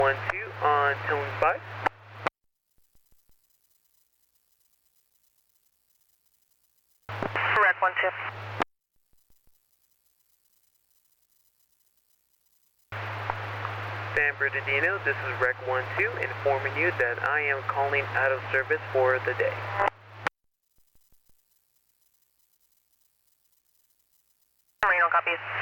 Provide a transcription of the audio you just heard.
12 on tone 5. Rec 12. San Bernardino, this is Rec 12, informing you that I am calling out of service for the day. Marino copies.